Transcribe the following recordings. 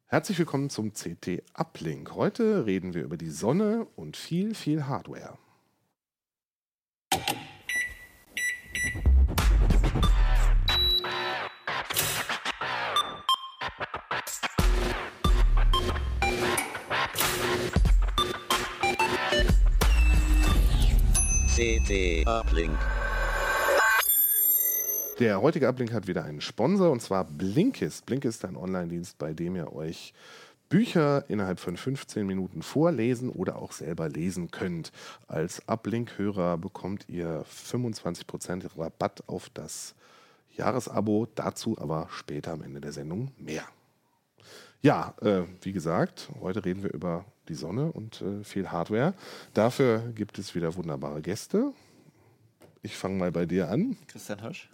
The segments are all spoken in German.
Herzlich willkommen zum CT Uplink. Heute reden wir über die Sonne und viel Hardware. CT Uplink. Der heutige Uplink hat wieder einen Sponsor, und zwar Blinkist. Blinkist ist ein Online-Dienst, bei dem ihr euch Bücher innerhalb von 15 Minuten vorlesen oder auch selber lesen könnt. Als Uplink-Hörer bekommt ihr 25% Rabatt auf das Jahresabo, dazu aber später am Ende der Sendung mehr. Ja, wie gesagt, heute reden wir über die Sonne und viel Hardware. Dafür gibt es wieder wunderbare Gäste. Ich fange mal bei dir an. Christian Hirsch.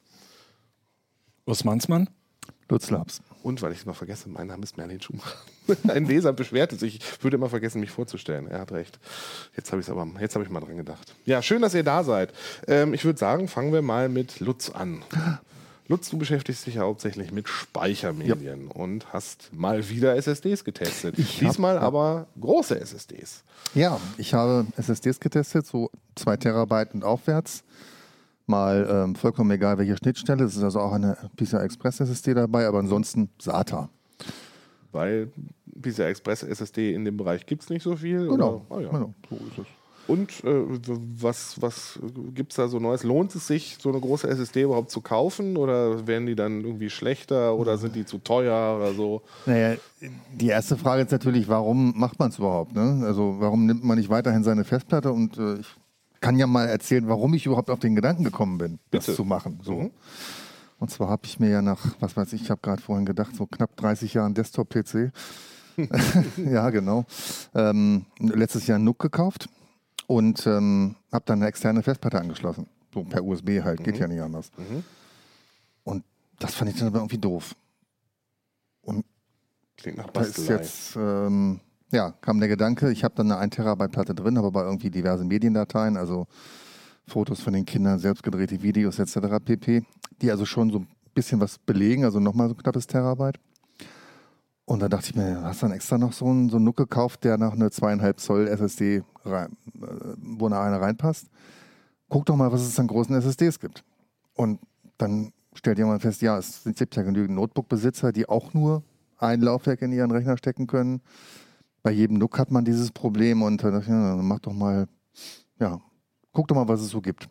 Urs Mansmann. Lutz Labs. Und weil ich es noch vergesse, mein Name ist Merlin Schumacher. Ein Leser beschwerte sich, ich würde immer vergessen, mich vorzustellen. Er hat recht. Jetzt habe ich mal dran gedacht. Ja, schön, dass ihr da seid. Ich würde sagen, fangen wir mal mit Lutz an. Lutz, du beschäftigst dich ja hauptsächlich mit Speichermedien und hast mal wieder SSDs getestet. Diesmal aber große SSDs. Ja, ich habe SSDs getestet, so 2 Terabyte und aufwärts. Mal vollkommen egal, welche Schnittstelle. Es ist also auch eine PCI Express SSD dabei, aber ansonsten SATA. Weil PCI Express SSD in dem Bereich gibt es nicht so viel? Genau. Oder? Oh, ja. Genau, so ist es. Und was gibt es da so Neues? Lohnt es sich, so eine große SSD überhaupt zu kaufen? Oder werden die dann irgendwie schlechter oder sind die zu teuer oder so? Naja, die erste Frage ist natürlich, warum macht man es überhaupt? Ne? Also warum nimmt man nicht weiterhin seine Festplatte? Und ich kann ja mal erzählen, warum ich überhaupt auf den Gedanken gekommen bin, das zu machen. So. Mhm. Und zwar habe ich mir ja nach, was weiß ich habe gerade vorhin gedacht, so knapp 30 Jahren Desktop-PC, ja genau, letztes Jahr einen NUC gekauft und habe dann eine externe Festplatte angeschlossen. So per USB halt, geht ja nicht anders. Mhm. Und das fand ich dann aber irgendwie doof. Und Klingt nach da ist Bastelei. jetzt, kam der Gedanke, ich habe dann eine 1 Terabyte Platte drin, habe aber irgendwie diverse Mediendateien, also Fotos von den Kindern, selbstgedrehte Videos etc. pp., die also schon so ein bisschen was belegen, also nochmal so ein knappes Terabyte. Und da dachte ich mir, hast du dann extra noch so einen NUC gekauft, der nach eine 2,5 Zoll SSD, wo eine reinpasst? Guck doch mal, was es an großen SSDs gibt. Und dann stellt jemand fest, ja, es gibt ja genügend Notebook-Besitzer, die auch nur ein Laufwerk in ihren Rechner stecken können. Bei jedem NUC hat man dieses Problem und da dachte ich, ja, mach doch mal, ja, guck doch mal, was es so gibt.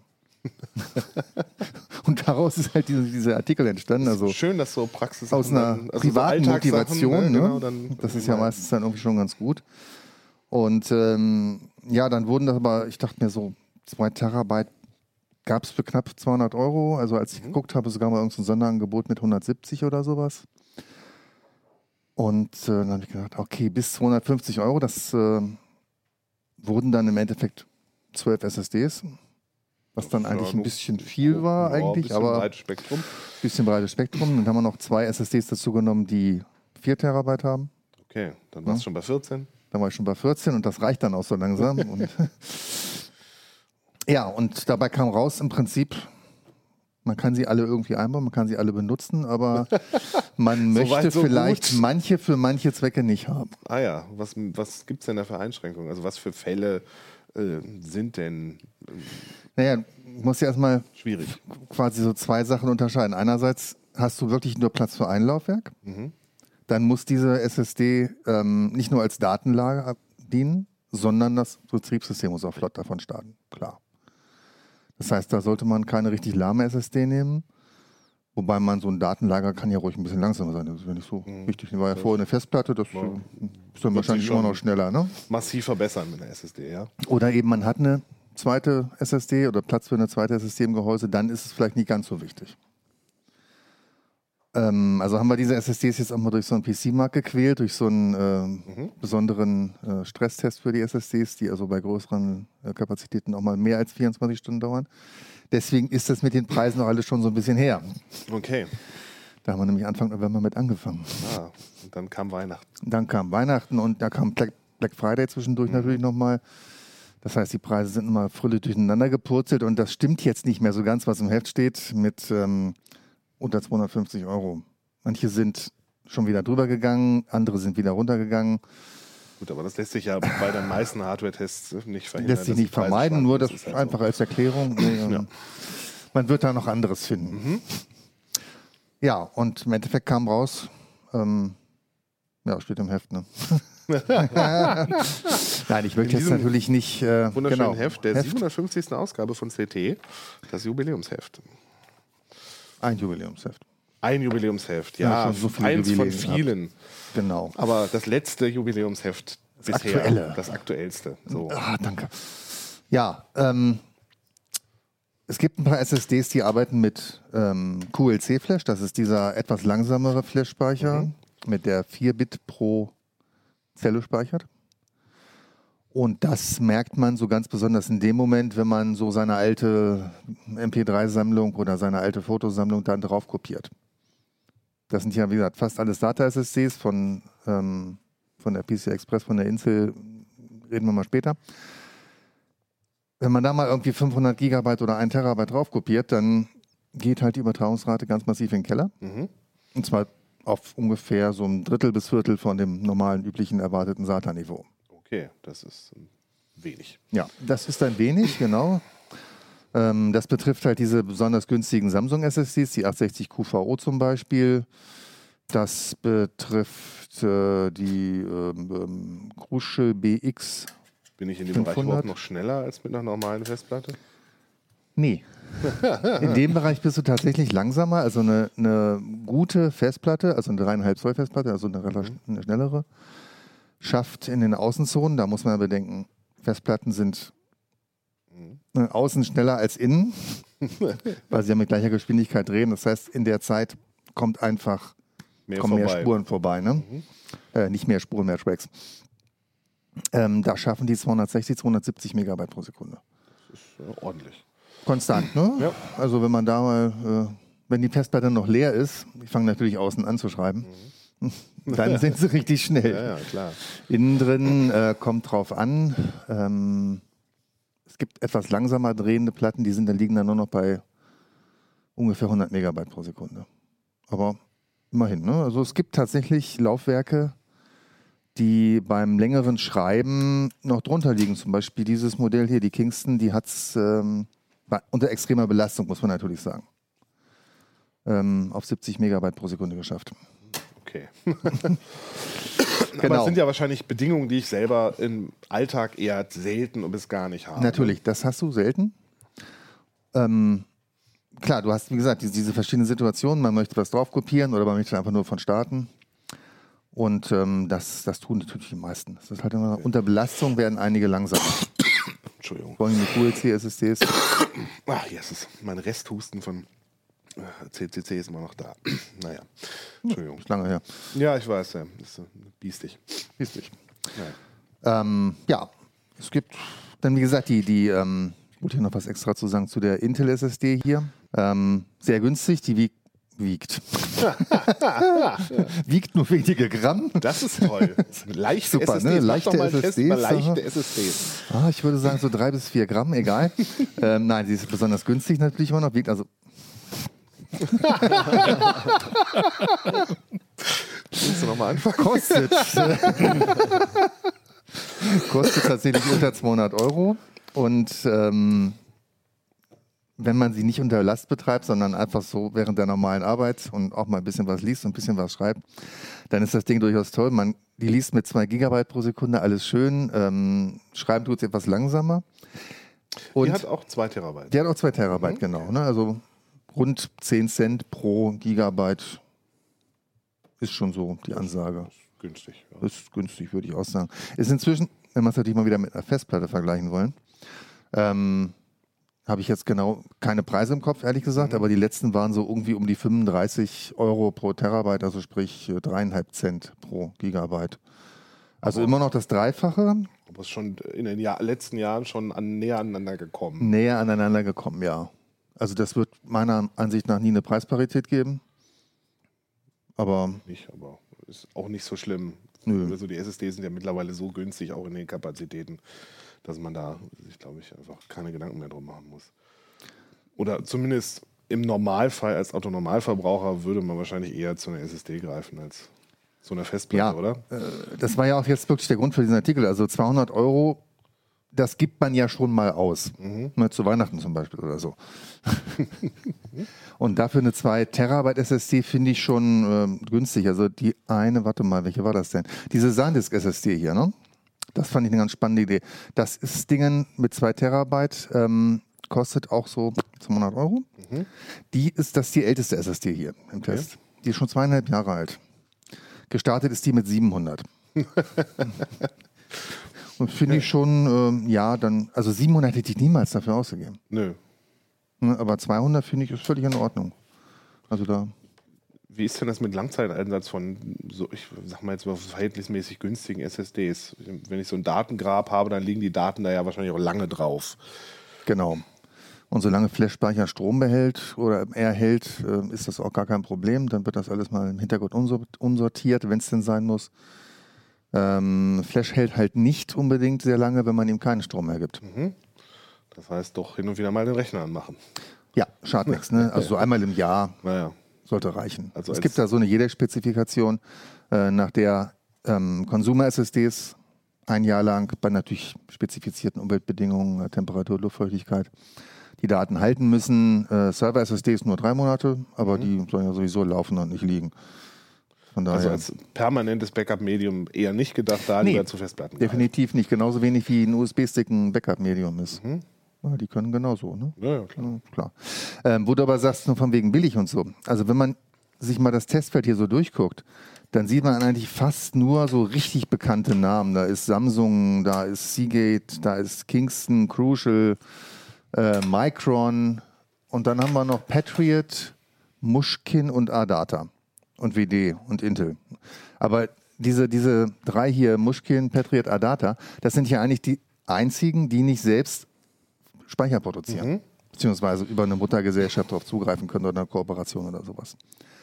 Und daraus ist halt diese Artikel entstanden. Also schön, dass so Praxis aus einer privaten Motivation. Genau, das ist ja meistens dann irgendwie schon ganz gut. Und dann wurden das aber, ich dachte mir so, 2 Terabyte gab es für knapp 200 Euro. Also als ich geguckt habe, sogar mal irgendein Sonderangebot mit 170 oder sowas. Und dann habe ich gedacht, okay, bis 250 Euro, das wurden dann im Endeffekt 12 SSDs, was dann eigentlich ein bisschen viel war eigentlich, aber breites Spektrum. Bisschen breites Spektrum. Dann haben wir noch 2 SSDs dazu genommen, die 4 Terabyte haben. Okay, dann warst du schon bei 14. Dann war ich schon bei 14 und das reicht dann auch so langsam. Und ja, und dabei kam raus im Prinzip, man kann sie alle irgendwie einbauen, man kann sie alle benutzen, aber man möchte so vielleicht gut. manche für manche Zwecke nicht haben. Ah ja, was gibt es denn da für Einschränkungen? Also was für Fälle sind denn Naja, du musst ja erstmal schwierig? quasi so 2 Sachen unterscheiden. Einerseits hast du wirklich nur Platz für ein Laufwerk. Dann muss diese SSD nicht nur als Datenlager dienen, sondern das Betriebssystem muss auch flott davon starten. Klar. Das heißt, da sollte man keine richtig lahme SSD nehmen. Wobei man so ein Datenlager kann ja ruhig ein bisschen langsamer sein. Das ist ja nicht so wichtig. Die war ja vorher eine Festplatte, das ist dann wahrscheinlich immer noch schneller. Ne? Massiv verbessern mit einer SSD, ja? Oder eben man hat eine zweite SSD oder Platz für eine zweite SSD im Gehäuse, dann ist es vielleicht nicht ganz so wichtig. Also haben wir diese SSDs jetzt auch mal durch so einen PC-Markt gequält, durch so einen besonderen Stresstest für die SSDs, die also bei größeren Kapazitäten auch mal mehr als 24 Stunden dauern. Deswegen ist das mit den Preisen noch alles schon so ein bisschen her. Okay. Da haben wir nämlich Anfang November mit angefangen. Ah, und dann kam Weihnachten. Dann kam Weihnachten und da kam Black Friday zwischendurch natürlich nochmal. Das heißt, die Preise sind immer fröhlich durcheinander gepurzelt und das stimmt jetzt nicht mehr so ganz, was im Heft steht, mit unter 250 Euro. Manche sind schon wieder drüber gegangen, andere sind wieder runtergegangen. Gut, aber das lässt sich ja bei den meisten Hardware-Tests nicht verhindern. Lässt sich nicht vermeiden, nur das halt einfach so als Erklärung. Ja. Man wird da noch anderes finden. Ja, und im Endeffekt kam raus, steht im Heft, ne? Nein, ich möchte jetzt natürlich nicht... wunderschönen Heft, der 750. Ausgabe von CT, das Jubiläumsheft. Ein Jubiläumsheft. Ein Jubiläumsheft, ja. So eins von vielen. Genau. Aber das letzte Jubiläumsheft bisher. Aktuelle. Das aktuellste. So. Danke. Ja, es gibt ein paar SSDs, die arbeiten mit QLC-Flash. Das ist dieser etwas langsamere Flash-Speicher, mit der 4-Bit pro Zelle speichert. Und das merkt man so ganz besonders in dem Moment, wenn man so seine alte MP3-Sammlung oder seine alte Fotosammlung dann drauf kopiert. Das sind ja, wie gesagt, fast alles SATA-SSDs von der PCI Express, von der Intel, reden wir mal später. Wenn man da mal irgendwie 500 Gigabyte oder 1 Terabyte drauf kopiert, dann geht halt die Übertragungsrate ganz massiv in den Keller. Und zwar auf ungefähr so ein Drittel bis Viertel von dem normalen, üblichen, erwarteten SATA-Niveau. Okay, das ist wenig. Ja, das ist ein wenig, genau. Das betrifft halt diese besonders günstigen Samsung-SSDs, die 860 QVO zum Beispiel. Das betrifft die Crucial BX. Bin ich in dem 500? Bereich überhaupt noch schneller als mit einer normalen Festplatte? Nee. In dem Bereich bist du tatsächlich langsamer. Also eine gute Festplatte, also eine 3,5 Zoll Festplatte, also eine schnellere, schafft in den Außenzonen, da muss man ja bedenken, Festplatten sind außen schneller als innen, weil sie ja mit gleicher Geschwindigkeit drehen. Das heißt, in der Zeit kommt einfach mehr Spuren vorbei. Ne? Nicht mehr Spuren, mehr Tracks. Da schaffen die 260, 270 Megabyte pro Sekunde. Das ist ordentlich. Konstant, ne? Ja. Also wenn man da mal, wenn die Festplatte noch leer ist, ich fange natürlich außen an zu schreiben, dann sind sie richtig schnell. Ja, klar. Innen drin kommt drauf an. Es gibt etwas langsamer drehende Platten, liegen dann nur noch bei ungefähr 100 Megabyte pro Sekunde. Aber immerhin, ne? Also es gibt tatsächlich Laufwerke, die beim längeren Schreiben noch drunter liegen. Zum Beispiel dieses Modell hier, die Kingston, die hat es unter extremer Belastung, muss man natürlich sagen, auf 70 Megabyte pro Sekunde geschafft. Okay. Genau. Aber es sind ja wahrscheinlich Bedingungen, die ich selber im Alltag eher selten und bis gar nicht habe. Natürlich, das hast du selten. Klar, du hast, wie gesagt, diese verschiedenen Situationen. Man möchte was drauf kopieren oder man möchte einfach nur von starten. Und das tun natürlich die meisten. Das ist halt immer, unter Belastung werden einige langsamer. Entschuldigung. Vor allem mit QLC-SSDs. Ach, yes, mein Resthusten von CCC ist immer noch da. Naja, Entschuldigung. Ist lange her. Ja, ich weiß, ja. Das ist biestig. Biestig. Ja. Ja, es gibt dann, wie gesagt, ich wollte hier noch was extra zu sagen zu der Intel SSD hier. Sehr günstig, die wiegt. Wiegt nur wenige Gramm. Das ist toll. Leichte Super, SSDs. ne? Mach Leichte doch mal einen Test SSDs. über leichte SSDs. Ich würde sagen so 3 bis 4 Gramm, egal. Nein, sie ist besonders günstig natürlich immer noch. Wiegt also... Willst du nochmal anfangen? Kostet tatsächlich unter 200 Euro. Und wenn man sie nicht unter Last betreibt, sondern einfach so während der normalen Arbeit und auch mal ein bisschen was liest und ein bisschen was schreibt, dann ist das Ding durchaus toll. Die liest mit 2 Gigabyte pro Sekunde, alles schön. Schreiben tut es etwas langsamer. Und die hat auch 2 Terabyte. Die hat auch 2 Terabyte, genau. Ne? Also rund 10 Cent pro Gigabyte ist schon so die Ansage. Das ist günstig. Ja. Das ist günstig, würde ich auch sagen. Ist inzwischen, wenn wir es natürlich mal wieder mit einer Festplatte vergleichen wollen, habe ich jetzt genau keine Preise im Kopf, ehrlich gesagt, aber die letzten waren so irgendwie um die 35 Euro pro Terabyte, also sprich 3,5 Cent pro Gigabyte. Also immer noch das Dreifache. Aber es ist schon in den letzten Jahren schon näher aneinander gekommen. Näher aneinander gekommen, ja. Also das wird meiner Ansicht nach nie eine Preisparität geben. Aber ist auch nicht so schlimm. Nö. Also die SSDs sind ja mittlerweile so günstig, auch in den Kapazitäten, dass man da sich, glaube ich, einfach keine Gedanken mehr drum machen muss. Oder zumindest im Normalfall als Autonormalverbraucher würde man wahrscheinlich eher zu einer SSD greifen als zu einer Festplatte, oder? Das war ja auch jetzt wirklich der Grund für diesen Artikel. Also 200 €, das gibt man ja schon mal aus. Ne, zu Weihnachten zum Beispiel oder so. Und dafür eine 2 Terabyte SSD finde ich schon günstig. Also die eine, warte mal, welche war das denn? Diese SanDisk SSD hier, ne? Das fand ich eine ganz spannende Idee. Das ist Dingen mit 2 Terabyte, kostet auch so 200 €. Das ist die älteste SSD hier im Test. Die ist schon 2,5 Jahre alt. Gestartet ist die mit 700. Und finde ich schon, also 700 hätte ich niemals dafür ausgegeben. Nö. Ne, aber 200 finde ich ist völlig in Ordnung. Also da. Wie ist denn das mit Langzeiteinsatz von, so, ich sag mal jetzt mal, verhältnismäßig günstigen SSDs? Wenn ich so ein Datengrab habe, dann liegen die Daten da ja wahrscheinlich auch lange drauf. Genau. Und solange Flash-Speicher Strom behält oder erhält, ist das auch gar kein Problem. Dann wird das alles mal im Hintergrund unsortiert, wenn es denn sein muss. Flash hält halt nicht unbedingt sehr lange, wenn man ihm keinen Strom mehr gibt. Das heißt, doch hin und wieder mal den Rechner anmachen. Ja, schadet nichts. Ne? Also so einmal im Jahr sollte reichen. Also es gibt da so eine JEDEC-Spezifikation, nach der Consumer-SSDs ein Jahr lang bei natürlich spezifizierten Umweltbedingungen, Temperatur, Luftfeuchtigkeit, die Daten halten müssen. Server-SSDs nur 3 Monate, aber die sollen ja sowieso laufen und nicht liegen. Von daher also als permanentes Backup-Medium eher nicht gedacht, da lieber zu Festplatten. Definitiv nicht. Genauso wenig wie ein USB-Stick ein Backup-Medium ist. Ja, die können genauso, ne? Ja, klar. Ja, klar. Wo du aber sagst, nur von wegen billig und so. Also wenn man sich mal das Testfeld hier so durchguckt, dann sieht man eigentlich fast nur so richtig bekannte Namen. Da ist Samsung, da ist Seagate, da ist Kingston, Crucial, Micron und dann haben wir noch Patriot, Mushkin und ADATA und WD und Intel. Aber diese 3 hier, Mushkin, Patriot, ADATA, das sind ja eigentlich die einzigen, die nicht selbst Speicher produzieren, beziehungsweise über eine Muttergesellschaft darauf zugreifen können oder eine Kooperation oder sowas.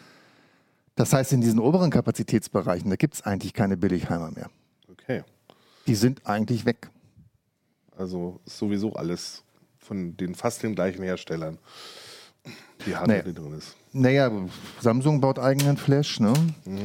Das heißt, in diesen oberen Kapazitätsbereichen, da gibt es eigentlich keine Billigheimer mehr. Okay. Die sind eigentlich weg. Also ist sowieso alles von den fast den gleichen Herstellern, die Hardware, die drin ist. Naja, Samsung baut eigenen Flash, ne?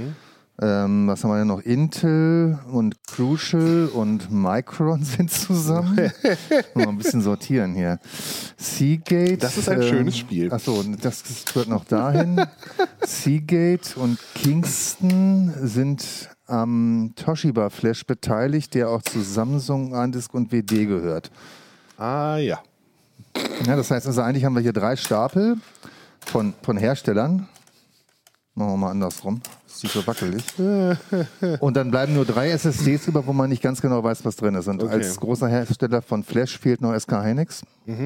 Was haben wir denn noch? Intel und Crucial und Micron sind zusammen. Mal ein bisschen sortieren hier. Seagate. Das ist ein schönes Spiel. Achso, das führt noch dahin. Seagate und Kingston sind am Toshiba Flash beteiligt, der auch zu Samsung, SanDisk und WD gehört. Ah ja. Ja, das heißt also, eigentlich haben wir hier 3 Stapel von Herstellern. Machen wir mal andersrum. Das ist so wackelig. Und dann bleiben nur 3 SSDs über, wo man nicht ganz genau weiß, was drin ist. Und als großer Hersteller von Flash fehlt noch SK Hynix.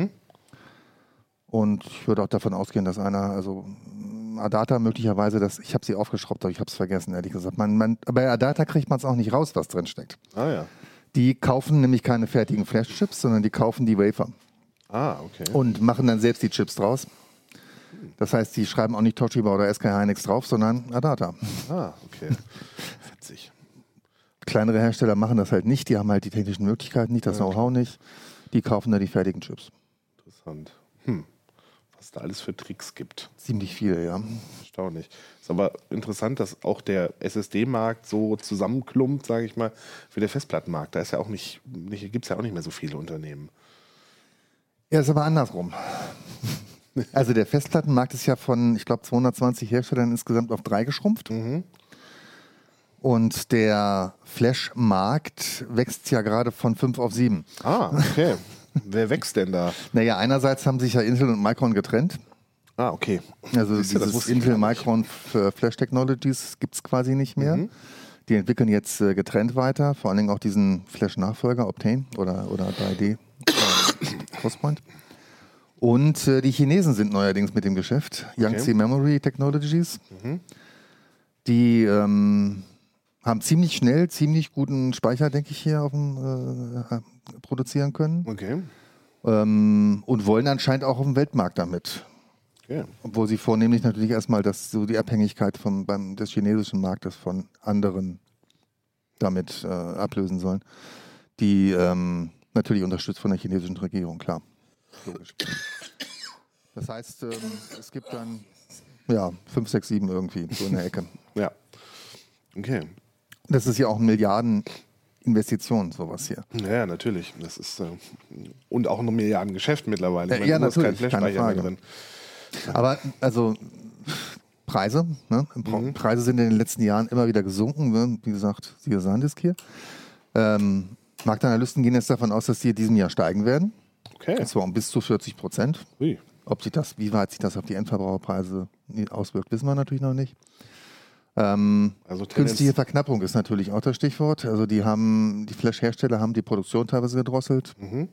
Und ich würde auch davon ausgehen, dass also ADATA möglicherweise, ich habe sie aufgeschraubt, aber ich habe es vergessen, ehrlich gesagt. Bei ADATA kriegt man es auch nicht raus, was drin steckt. Ah ja. Die kaufen nämlich keine fertigen Flash-Chips, sondern die kaufen die Wafer. Ah, okay. Und machen dann selbst die Chips draus. Das heißt, die schreiben auch nicht Toshiba oder SK Hynix drauf, sondern ADATA. Ah, okay. Witzig. Kleinere Hersteller machen das halt nicht, die haben halt die technischen Möglichkeiten nicht, das Know-how nicht. Die kaufen da die fertigen Chips. Interessant. Was da alles für Tricks gibt. Ziemlich viele, ja. Erstaunlich. Ist aber interessant, dass auch der SSD-Markt so zusammenklumpt, sage ich mal, wie der Festplattenmarkt. Da ist ja auch gibt es ja auch nicht mehr so viele Unternehmen. Ja, ist aber andersrum. Also der Festplattenmarkt ist ja von, ich glaube, 220 Herstellern insgesamt auf 3 geschrumpft. Und der Flash-Markt wächst ja gerade von 5 auf 7. Ah, okay. Wer wächst denn da? Naja, einerseits haben sich ja Intel und Micron getrennt. Ah, okay. Also dieses Intel-Micron für Flash Technologies gibt es quasi nicht mehr. Die entwickeln jetzt getrennt weiter, vor allen Dingen auch diesen Flash-Nachfolger Optane oder 3D Crosspoint. Und die Chinesen sind neuerdings mit dem Geschäft. Yangtze Memory Technologies. Die haben ziemlich schnell, ziemlich guten Speicher, denke ich, hier produzieren können. Okay. Und wollen anscheinend auch auf dem Weltmarkt damit. Okay. Obwohl sie vornehmlich natürlich erstmal die Abhängigkeit des chinesischen Marktes von anderen damit ablösen sollen. Die natürlich unterstützt von der chinesischen Regierung, klar. Logisch. Das heißt, es gibt dann 5, 6, 7 irgendwie so in der Ecke. Ja. Okay. Das ist ja auch eine Milliardeninvestition, sowas hier. Ja, natürlich. Das ist und auch ein Milliardengeschäft mittlerweile. Ich meine, Ja, du hast keinen natürlich, keine Flashspeicher mehr Frage. drin. Aber also Preise, ne? Preise sind in den letzten Jahren immer wieder gesunken. Ne? Wie gesagt, siehe SanDisk hier. Marktanalysten gehen jetzt davon aus, dass die in diesem Jahr steigen werden. Okay. Und zwar um bis zu 40%. Ui. Wie weit sich das auf die Endverbraucherpreise auswirkt, wissen wir natürlich noch nicht. Also Künstliche Verknappung ist natürlich auch das Stichwort. Also die Flash-Hersteller haben die Produktion teilweise gedrosselt,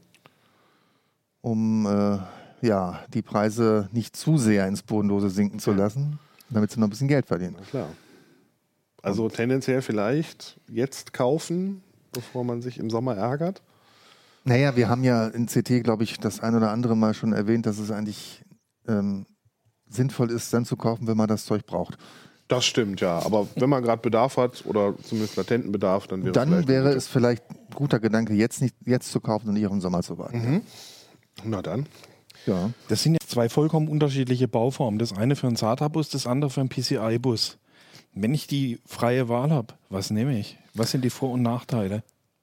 um die Preise nicht zu sehr ins Bodenlose sinken zu lassen, damit sie noch ein bisschen Geld verdienen. Na klar. Also tendenziell vielleicht jetzt kaufen, bevor man sich im Sommer ärgert. Naja, wir haben ja in CT, glaube ich, das ein oder andere Mal schon erwähnt, dass es eigentlich sinnvoll ist, dann zu kaufen, wenn man das Zeug braucht. Das stimmt, ja. Aber wenn man gerade Bedarf hat oder zumindest latenten Bedarf, dann wäre es vielleicht ein guter Gedanke, jetzt zu kaufen und nicht auf den Sommer zu warten. Na dann. Ja. Das sind jetzt zwei vollkommen unterschiedliche Bauformen. Das eine für einen SATA-Bus, das andere für einen PCI-Bus. Wenn ich die freie Wahl habe, was nehme ich? Was sind die Vor- und Nachteile?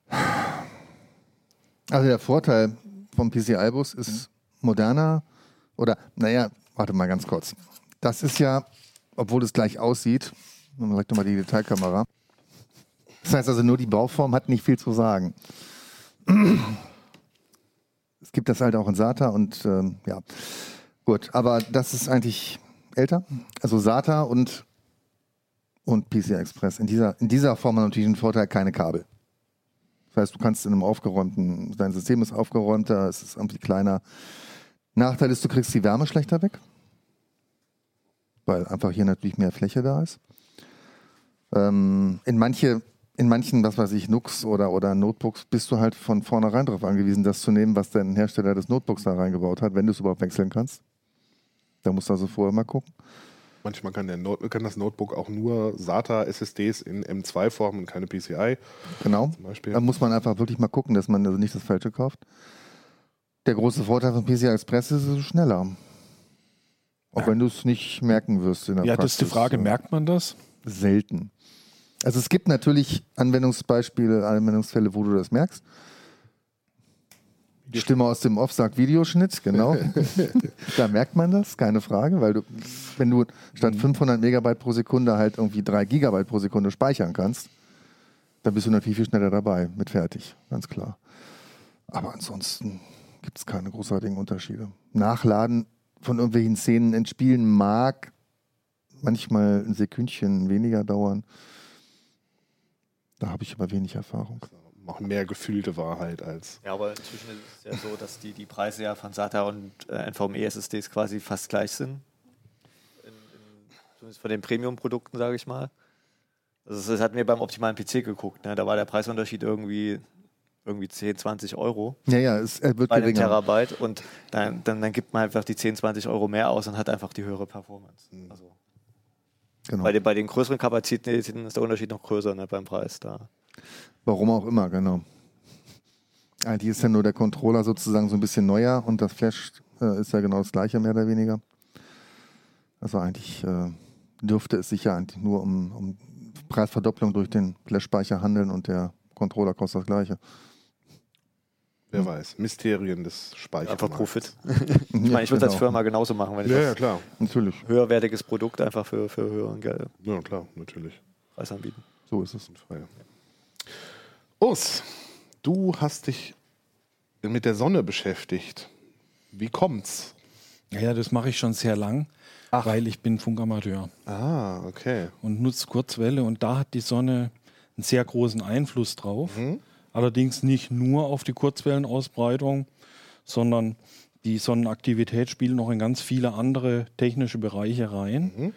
Also der Vorteil vom PCI-Bus ist moderner warte mal ganz kurz. Das ist ja, obwohl es gleich aussieht, man sagt nochmal die Detailkamera, das heißt also nur die Bauform hat nicht viel zu sagen. Es gibt das halt auch in SATA und gut, aber das ist eigentlich älter. Also SATA und PCI Express. In dieser Form hat natürlich einen Vorteil, keine Kabel. Das heißt, du kannst dein System ist aufgeräumter, es ist irgendwie kleiner. Nachteil ist, du kriegst die Wärme schlechter weg, weil einfach hier natürlich mehr Fläche da ist. In manchen, was weiß ich, NUCs oder Notebooks bist du halt von vornherein darauf angewiesen, das zu nehmen, was dein Hersteller des Notebooks da reingebaut hat, wenn du es überhaupt wechseln kannst. Da musst du also vorher mal gucken. Manchmal kann das Notebook auch nur SATA-SSDs in M2-Form und keine PCI. Genau. Zum Beispiel. Da muss man einfach wirklich mal gucken, dass man also nicht das Falsche kauft. Der große Vorteil von PCI Express ist, es ist schneller. Auch wenn du es nicht merken wirst in der Praxis. Das ist die Frage, merkt man das? Selten. Also es gibt natürlich Anwendungsfälle, wo du das merkst. Die Stimme aus dem Off sagt Videoschnitt, genau. Da merkt man das, keine Frage, weil wenn du statt 500 Megabyte pro Sekunde halt irgendwie 3 Gigabyte pro Sekunde speichern kannst, dann bist du natürlich viel schneller dabei mit fertig, ganz klar. Aber ansonsten gibt es keine großartigen Unterschiede. Nachladen von irgendwelchen Szenen in Spielen mag manchmal ein Sekündchen weniger dauern. Da habe ich aber wenig Erfahrung. Noch mehr gefühlte Wahrheit als. Ja, aber inzwischen ist es ja so, dass die Preise ja von SATA und NVMe-SSDs quasi fast gleich sind. Zumindest von den Premium-Produkten, sage ich mal. Also das hatten wir beim optimalen PC geguckt. Ne? Da war der Preisunterschied irgendwie 10, 20 Euro. Ja, er wird bei geringer. den Terabyte und dann gibt man einfach die 10, 20 Euro mehr aus und hat einfach die höhere Performance. Also Genau. bei den größeren Kapazitäten ist der Unterschied noch größer, ne, beim Preis da. Warum auch immer, genau. Eigentlich ist ja nur der Controller sozusagen so ein bisschen neuer und das Flash ist ja genau das gleiche, mehr oder weniger. Also eigentlich dürfte es sich ja eigentlich nur um Preisverdopplung durch den Flash-Speicher handeln und der Controller kostet das gleiche. Wer weiß, Mysterien des Speichers. Einfach Profit. Ich meine, ich würde es als Firma genauso machen, wenn ich Ja, klar. Natürlich. höherwertiges Produkt einfach für höheren Geld Ja, klar, natürlich. Preis anbieten. So ist es. Urs, du hast dich mit der Sonne beschäftigt. Wie kommt's? Ja, das mache ich schon sehr lang, weil ich bin Funkamateur Ah, okay. und nutze Kurzwelle und da hat die Sonne einen sehr großen Einfluss drauf. Allerdings nicht nur auf die Kurzwellenausbreitung, sondern die Sonnenaktivität spielt noch in ganz viele andere technische Bereiche rein.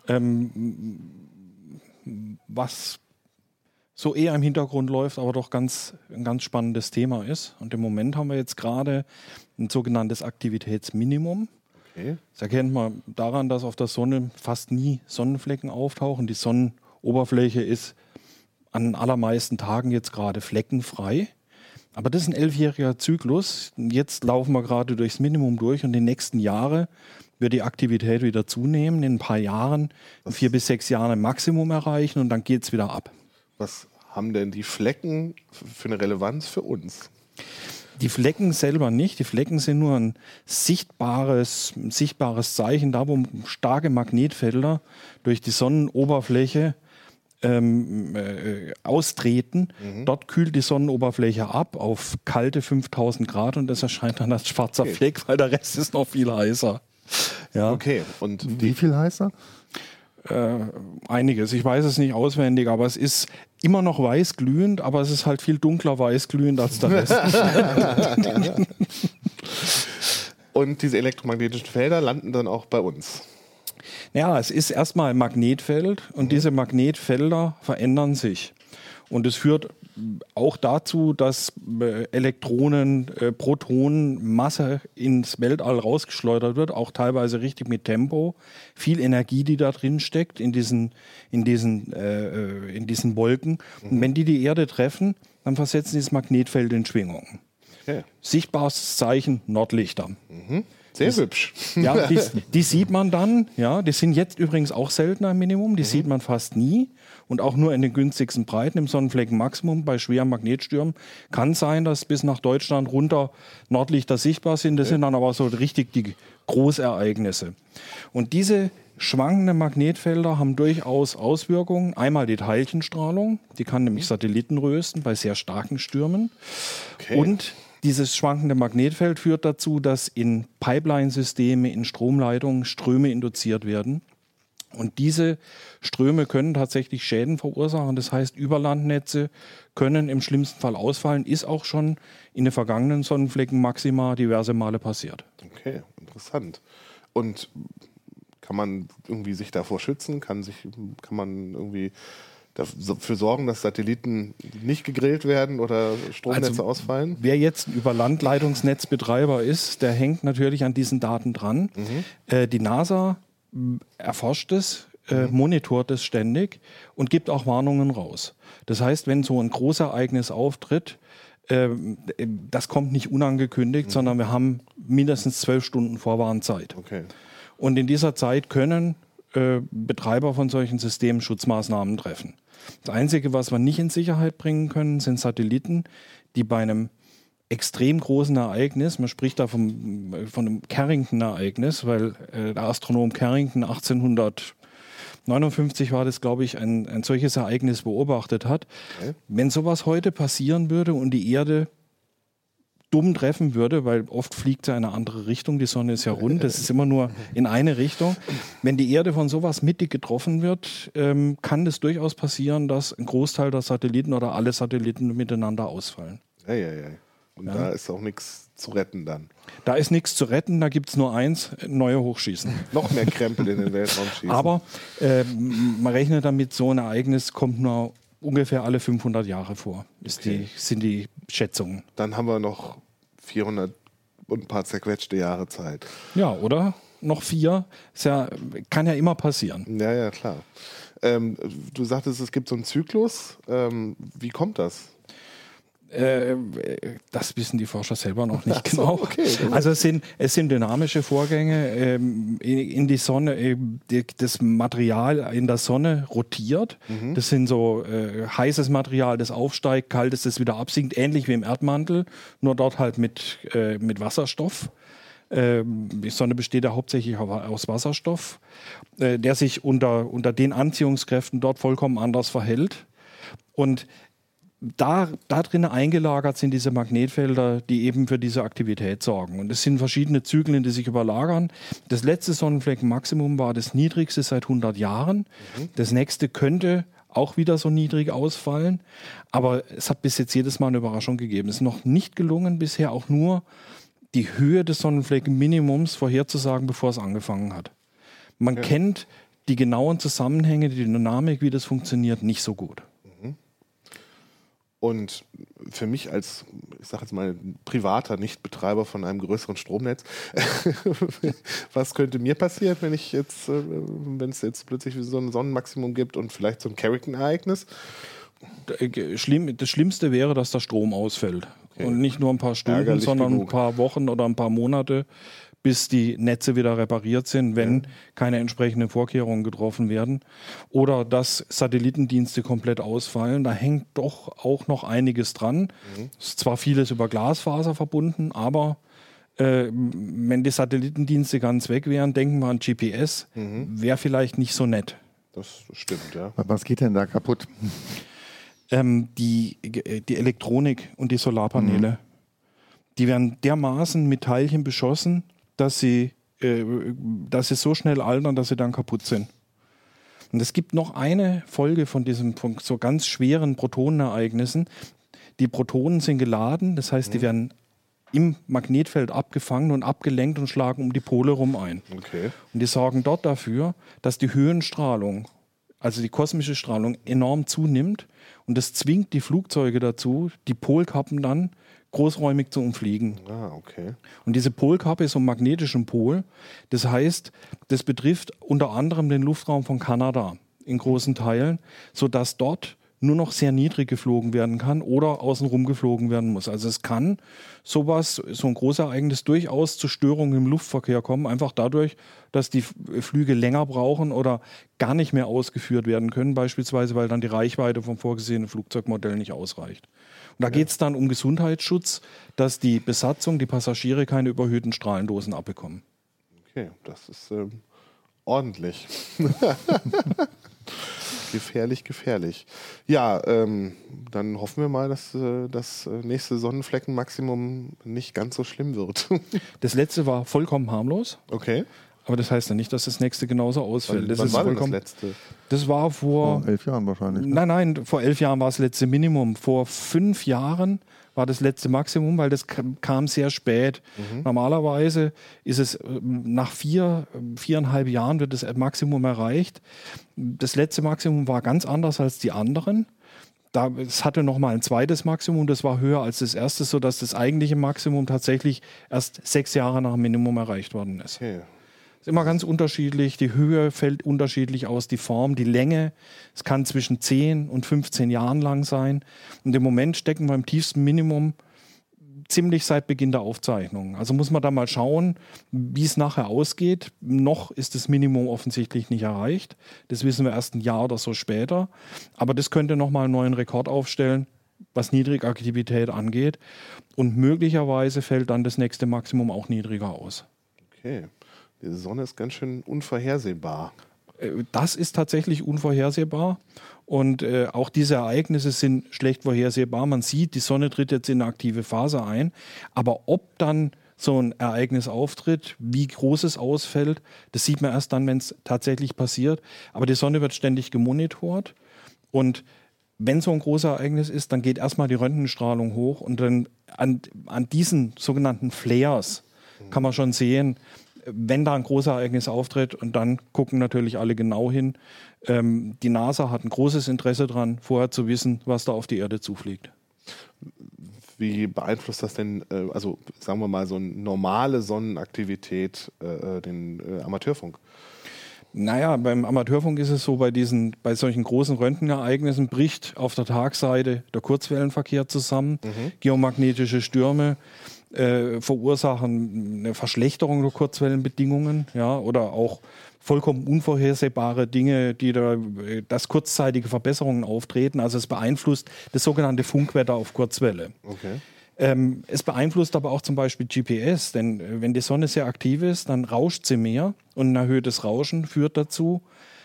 Was so eher im Hintergrund läuft, aber doch ein ganz spannendes Thema ist. Und im Moment haben wir jetzt gerade ein sogenanntes Aktivitätsminimum. Okay. Das erkennt man daran, dass auf der Sonne fast nie Sonnenflecken auftauchen. Die Sonnenoberfläche ist an allermeisten Tagen jetzt gerade fleckenfrei. Aber das ist ein 11-jähriger Zyklus. Jetzt laufen wir gerade durchs Minimum durch und die nächsten Jahre wird die Aktivität wieder zunehmen. In ein paar Jahren, in 4 bis 6 Jahren ein Maximum erreichen und dann geht es wieder ab. Was haben denn die Flecken für eine Relevanz für uns? Die Flecken selber nicht. Die Flecken sind nur ein sichtbares Zeichen, da wo starke Magnetfelder durch die Sonnenoberfläche austreten. Dort kühlt die Sonnenoberfläche ab auf kalte 5000 Grad und das erscheint dann als schwarzer Fleck, weil der Rest ist noch viel heißer. Ja. Okay, und Wie viel heißer? Einiges. Ich weiß es nicht auswendig, aber es ist immer noch weiß glühend, aber es ist halt viel dunkler weiß glühend als der Rest. Und diese elektromagnetischen Felder landen dann auch bei uns. Ja, es ist erstmal ein Magnetfeld und diese Magnetfelder verändern sich. Und es führt auch dazu, dass Elektronen, Protonen, Masse ins Weltall rausgeschleudert wird, auch teilweise richtig mit Tempo. Viel Energie, die da drin steckt in diesen Wolken. Und wenn die Erde treffen, dann versetzen dieses Magnetfeld in Schwingungen. Okay. Sichtbares Zeichen, Nordlichter. Sehr hübsch. Ja, die sieht man dann. Ja, die sind jetzt übrigens auch seltener im Minimum. Die sieht man fast nie und auch nur in den günstigsten Breiten im Sonnenfleckenmaximum. Bei schweren Magnetstürmen kann sein, dass bis nach Deutschland runter Nordlichter sichtbar sind. Das sind dann aber so richtig die Großereignisse. Und diese schwankenden Magnetfelder haben durchaus Auswirkungen. Einmal die Teilchenstrahlung, die kann nämlich Satelliten rösten bei sehr starken Stürmen. Okay. Und dieses schwankende Magnetfeld führt dazu, dass in Pipeline-Systeme, in Stromleitungen Ströme induziert werden. Und diese Ströme können tatsächlich Schäden verursachen. Das heißt, Überlandnetze können im schlimmsten Fall ausfallen. Ist auch schon in den vergangenen Sonnenfleckenmaxima diverse Male passiert. Okay, interessant. Und kann man irgendwie sich davor schützen? Kann man irgendwie dafür sorgen, dass Satelliten nicht gegrillt werden oder Stromnetze ausfallen? Wer jetzt ein Überlandleitungsnetzbetreiber ist, der hängt natürlich an diesen Daten dran. Die NASA erforscht es, monitort es ständig und gibt auch Warnungen raus. Das heißt, wenn so ein Großereignis auftritt, das kommt nicht unangekündigt, sondern wir haben mindestens 12 Stunden Vorwarnzeit. Okay. Und in dieser Zeit können Betreiber von solchen Systemen Schutzmaßnahmen treffen. Das Einzige, was wir nicht in Sicherheit bringen können, sind Satelliten, die bei einem extrem großen Ereignis, man spricht da von einem Carrington-Ereignis, weil der Astronom Carrington 1859 war das, glaube ich, ein solches Ereignis beobachtet hat. Okay. Wenn sowas heute passieren würde und die Erde dumm treffen würde, weil oft fliegt sie in eine andere Richtung, die Sonne ist ja rund, das ist immer nur in eine Richtung. Wenn die Erde von sowas mittig getroffen wird, kann es durchaus passieren, dass ein Großteil der Satelliten oder alle Satelliten miteinander ausfallen. Ja. Und da ist auch nichts zu retten dann. Da ist nichts zu retten, da gibt es nur eins, neue hochschießen. Noch mehr Krempel in den Weltraum schießen. Aber man rechnet damit, so ein Ereignis kommt nur ungefähr alle 500 Jahre vor, sind die Schätzungen. Dann haben wir noch 400 und ein paar zerquetschte Jahre Zeit. Ja, oder? Noch 4. Kann ja immer passieren. Ja, klar. Du sagtest, es gibt so einen Zyklus. Wie kommt das? Das wissen die Forscher selber noch nicht genau. Okay. Also es sind dynamische Vorgänge in die Sonne. Das Material in der Sonne rotiert. Das sind so heißes Material, das aufsteigt, kaltes, das wieder absinkt, ähnlich wie im Erdmantel, nur dort halt mit Wasserstoff. Die Sonne besteht ja hauptsächlich aus Wasserstoff, der sich unter den Anziehungskräften dort vollkommen anders verhält. Und da drin eingelagert sind diese Magnetfelder, die eben für diese Aktivität sorgen. Und es sind verschiedene Zyklen, die sich überlagern. Das letzte Sonnenfleckenmaximum war das niedrigste seit 100 Jahren. Das nächste könnte auch wieder so niedrig ausfallen. Aber es hat bis jetzt jedes Mal eine Überraschung gegeben. Es ist noch nicht gelungen, bisher auch nur die Höhe des Sonnenfleckenminimums vorherzusagen, bevor es angefangen hat. Man kennt die genauen Zusammenhänge, die Dynamik, wie das funktioniert, nicht so gut. Und für mich als, ich sage jetzt mal, privater Nichtbetreiber von einem größeren Stromnetz, was könnte mir passieren, wenn es jetzt plötzlich so ein Sonnenmaximum gibt und vielleicht so ein Carrington-Ereignis? das Schlimmste wäre, dass der Strom ausfällt. Okay. Und nicht nur ein paar Stunden, Ärgerlich sondern genug. ein paar Wochen oder ein paar Monate, bis die Netze wieder repariert sind, wenn keine entsprechenden Vorkehrungen getroffen werden. Oder dass Satellitendienste komplett ausfallen. Da hängt doch auch noch einiges dran. Es ist zwar vieles über Glasfaser verbunden, aber wenn die Satellitendienste ganz weg wären, denken wir an GPS, wäre vielleicht nicht so nett. Das stimmt, ja. Was geht denn da kaputt? Die Elektronik und die Solarpaneele, die werden dermaßen mit Teilchen beschossen, dass sie so schnell altern, dass sie dann kaputt sind. Und es gibt noch eine Folge von so ganz schweren Protonenereignissen. Die Protonen sind geladen, das heißt, die werden im Magnetfeld abgefangen und abgelenkt und schlagen um die Pole rum ein. Okay. Und die sorgen dort dafür, dass die Höhenstrahlung, also die kosmische Strahlung, enorm zunimmt. Und das zwingt die Flugzeuge dazu, die Polkappen dann großräumig zu umfliegen. Ah, okay. Und diese Polkappe ist so ein magnetischen Pol. Das heißt, das betrifft unter anderem den Luftraum von Kanada in großen Teilen, sodass dort nur noch sehr niedrig geflogen werden kann oder außenrum geflogen werden muss. Also es kann so ein Großereignis durchaus zu Störungen im Luftverkehr kommen, einfach dadurch, dass die Flüge länger brauchen oder gar nicht mehr ausgeführt werden können, beispielsweise, weil dann die Reichweite vom vorgesehenen Flugzeugmodell nicht ausreicht. Und da geht es dann um Gesundheitsschutz, dass die Besatzung, die Passagiere keine überhöhten Strahlendosen abbekommen. Okay, das ist ordentlich. Gefährlich, gefährlich. Ja, dann hoffen wir mal, dass das nächste Sonnenfleckenmaximum nicht ganz so schlimm wird. Das letzte war vollkommen harmlos, Okay. aber das heißt ja nicht, dass das nächste genauso ausfällt. Wann war denn das letzte? Das war vor 11 Jahren wahrscheinlich. Ne? Nein, vor 11 Jahren war das letzte Minimum. Vor 5 Jahren war das letzte Maximum, weil das kam sehr spät. Normalerweise ist es nach 4,5 Jahren wird das Maximum erreicht. Das letzte Maximum war ganz anders als die anderen. Es hatte noch mal ein zweites Maximum, das war höher als das erste, sodass das eigentliche Maximum tatsächlich erst 6 Jahre nach dem Minimum erreicht worden ist. Okay. Ist immer ganz unterschiedlich, die Höhe fällt unterschiedlich aus, die Form, die Länge. Es kann zwischen 10 und 15 Jahren lang sein. Und im Moment stecken wir im tiefsten Minimum ziemlich seit Beginn der Aufzeichnung. Also muss man da mal schauen, wie es nachher ausgeht. Noch ist das Minimum offensichtlich nicht erreicht. Das wissen wir erst ein Jahr oder so später. Aber das könnte nochmal einen neuen Rekord aufstellen, was Niedrigaktivität angeht. Und möglicherweise fällt dann das nächste Maximum auch niedriger aus. Okay. Die Sonne ist ganz schön unvorhersehbar. Das ist tatsächlich unvorhersehbar. Und auch diese Ereignisse sind schlecht vorhersehbar. Man sieht, die Sonne tritt jetzt in eine aktive Phase ein. Aber ob dann so ein Ereignis auftritt, wie groß es ausfällt, das sieht man erst dann, wenn es tatsächlich passiert. Aber die Sonne wird ständig gemonitort. Und wenn so ein großes Ereignis ist, dann geht erstmal die Röntgenstrahlung hoch. Und dann an diesen sogenannten Flares kann man schon sehen, wenn da ein großes Ereignis auftritt, und dann gucken natürlich alle genau hin. Die NASA hat ein großes Interesse daran, vorher zu wissen, was da auf die Erde zufliegt. Wie beeinflusst das denn, also sagen wir mal, so eine normale Sonnenaktivität den Amateurfunk? Naja, beim Amateurfunk ist es so, bei solchen großen Röntgenereignissen bricht auf der Tagseite der Kurzwellenverkehr zusammen, geomagnetische Stürme verursachen eine Verschlechterung der Kurzwellenbedingungen, ja, oder auch vollkommen unvorhersehbare Dinge, dass kurzzeitige Verbesserungen auftreten. Also es beeinflusst das sogenannte Funkwetter auf Kurzwelle. Okay. Es beeinflusst aber auch zum Beispiel GPS, denn wenn die Sonne sehr aktiv ist, dann rauscht sie mehr, und ein erhöhtes Rauschen führt dazu,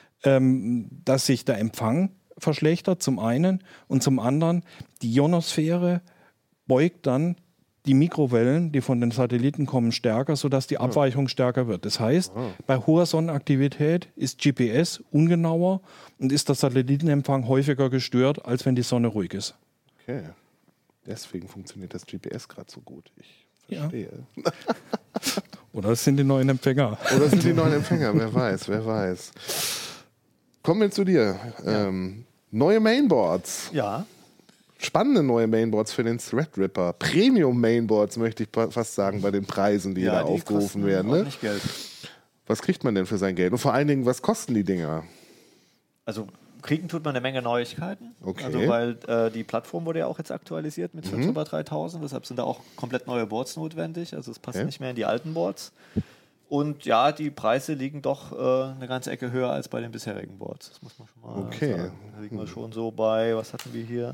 dass sich der Empfang verschlechtert, zum einen, und zum anderen die Ionosphäre beugt dann die Mikrowellen, die von den Satelliten kommen, stärker, sodass die Abweichung stärker wird. Das heißt, bei hoher Sonnenaktivität ist GPS ungenauer und ist der Satellitenempfang häufiger gestört, als wenn die Sonne ruhig ist. Okay. Deswegen funktioniert das GPS gerade so gut. Ich verstehe. Ja. Oder es sind die neuen Empfänger. Oder es sind die neuen Empfänger, wer weiß. Kommen wir zu dir. Neue Mainboards. Ja. Spannende neue Mainboards für den Threadripper. Premium-Mainboards, möchte ich fast sagen, bei den Preisen, die da aufgerufen werden. Ne? Geld. Was kriegt man denn für sein Geld? Und vor allen Dingen, was kosten die Dinger? Also Kriegen tut man eine Menge Neuigkeiten. Okay. Also weil die Plattform wurde ja auch jetzt aktualisiert mit Threadripper 3000, deshalb sind da auch komplett neue Boards notwendig. Also es passt nicht mehr in die alten Boards. Und ja, die Preise liegen doch eine ganze Ecke höher als bei den bisherigen Boards. Das muss man schon mal sagen. Da liegen wir schon so bei, was hatten wir hier?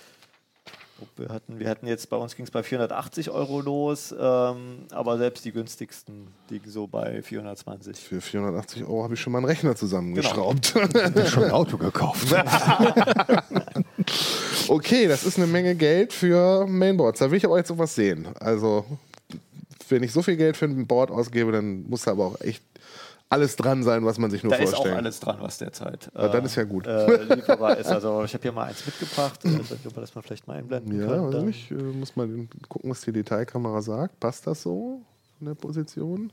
Wir hatten jetzt, bei uns ging es bei 480 € los, aber selbst die günstigsten liegen so bei 420. Für 480 € habe ich schon mal einen Rechner zusammengeschraubt. Ich habe schon ein Auto gekauft. Okay, das ist eine Menge Geld für Mainboards. Da will ich aber jetzt sowas sehen. Also, wenn ich so viel Geld für ein Board ausgebe, dann muss da aber auch echt alles dran sein, was man sich nur vorstellt. Da ist auch alles dran, was derzeit dann ist ja gut. lieferbar ist. Also ich habe hier mal eins mitgebracht, ob wir das mal vielleicht mal einblenden können. Ja, also ich muss mal gucken, was die Detailkamera sagt. Passt das so in der Position?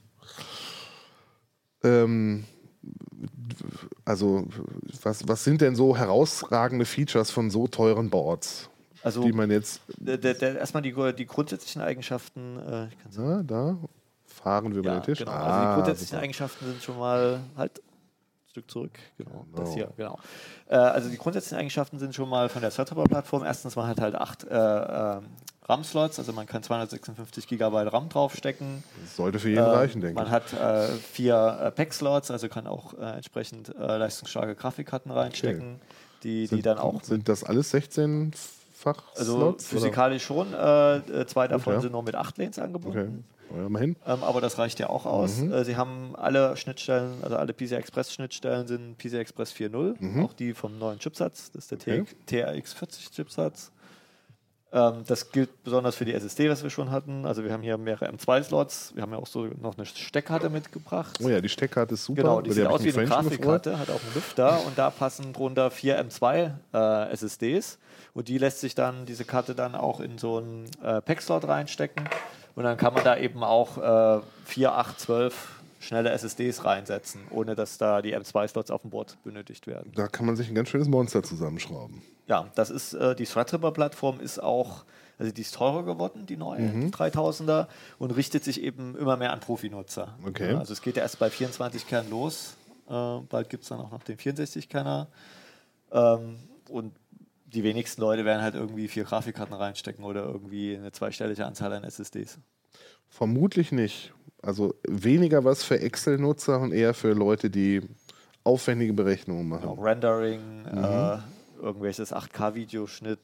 Also, was sind denn so herausragende Features von so teuren Boards? Also, die man jetzt. Erstmal die grundsätzlichen Eigenschaften. Da fahren wir über den Tisch. Genau. Also die grundsätzlichen Eigenschaften sind schon mal halt ein Stück zurück. Genau. Das hier, genau. Also die grundsätzlichen Eigenschaften sind schon mal von der Threadripper-Plattform. Erstens, man hat halt 8 RAM-Slots, also man kann 256 GB RAM draufstecken. Das sollte für jeden reichen, denke ich. Man hat 4 PAC-Slots, also kann auch entsprechend leistungsstarke Grafikkarten reinstecken, die dann auch. Sind das alles 16-fach Also Slots, physikalisch schon. 2 davon sind nur mit 8 Lanes angebunden. Okay. Immerhin. Aber das reicht ja auch aus. Sie haben alle Schnittstellen, also alle PCI Express Schnittstellen sind PCI Express 4.0, auch die vom neuen Chipsatz, das ist der TRX40 Chipsatz. Das gilt besonders für die SSD, was wir schon hatten. Also wir haben hier mehrere M2-Slots, wir haben ja auch so noch eine Steckkarte mitgebracht. Oh ja, die Steckkarte ist super. Genau, die sieht aus wie eine Grafikkarte, hat auch einen Lüfter und da passen drunter 4 M2 SSDs und die lässt sich dann, diese Karte dann auch in so einen PAC-Slot reinstecken. Und dann kann man da eben auch 4, 8, 12 schnelle SSDs reinsetzen, ohne dass da die M2-Slots auf dem Board benötigt werden. Da kann man sich ein ganz schönes Monster zusammenschrauben. Ja, das ist die Threadripper-Plattform ist auch, also die ist teurer geworden, die neue 3000er, und richtet sich eben immer mehr an Profinutzer. Okay. Ja, also es geht ja erst bei 24 Kernen los, bald gibt es dann auch noch den 64-Kerner. Und die wenigsten Leute werden halt irgendwie 4 Grafikkarten reinstecken oder irgendwie eine zweistellige Anzahl an SSDs. Vermutlich nicht. Also weniger was für Excel-Nutzer und eher für Leute, die aufwendige Berechnungen machen. Genau, Rendering, irgendwelches 8K-Videoschnitt.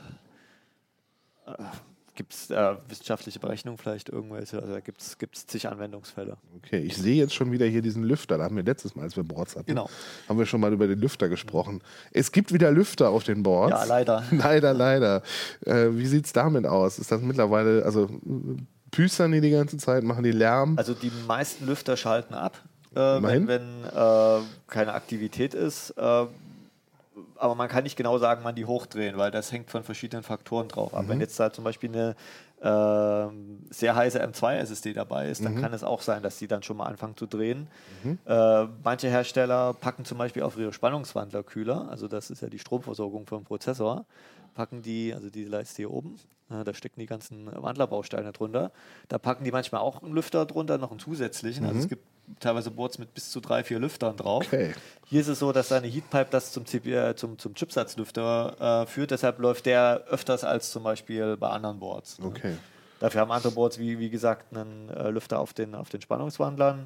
Gibt es wissenschaftliche Berechnungen vielleicht irgendwelche? Also da gibt es zig Anwendungsfälle. Okay, ich sehe jetzt schon wieder hier diesen Lüfter. Da haben wir letztes Mal, als wir Boards hatten, haben wir schon mal über den Lüfter gesprochen. Es gibt wieder Lüfter auf den Boards. Ja, leider. Leider. Wie sieht es damit aus? Ist das mittlerweile, also püstern die ganze Zeit, machen die Lärm? Also die meisten Lüfter schalten ab, wenn keine Aktivität ist. Aber man kann nicht genau sagen, wann die hochdrehen, weil das hängt von verschiedenen Faktoren drauf ab. Wenn jetzt da zum Beispiel eine sehr heiße M2-SSD dabei ist, dann kann es auch sein, dass die dann schon mal anfangen zu drehen. Manche Hersteller packen zum Beispiel auf ihre Spannungswandlerkühler, also das ist ja die Stromversorgung vom Prozessor, packen die, also diese Leiste hier oben, da stecken die ganzen Wandlerbausteine drunter, da packen die manchmal auch einen Lüfter drunter, noch einen zusätzlichen, also es gibt teilweise Boards mit bis zu 3, 4 Lüftern drauf. Okay. Hier ist es so, dass eine Heatpipe das zum Chipsatzlüfter führt, deshalb läuft der öfters als zum Beispiel bei anderen Boards. Ne? Okay. Dafür haben andere Boards, wie gesagt, einen Lüfter auf den Spannungswandlern.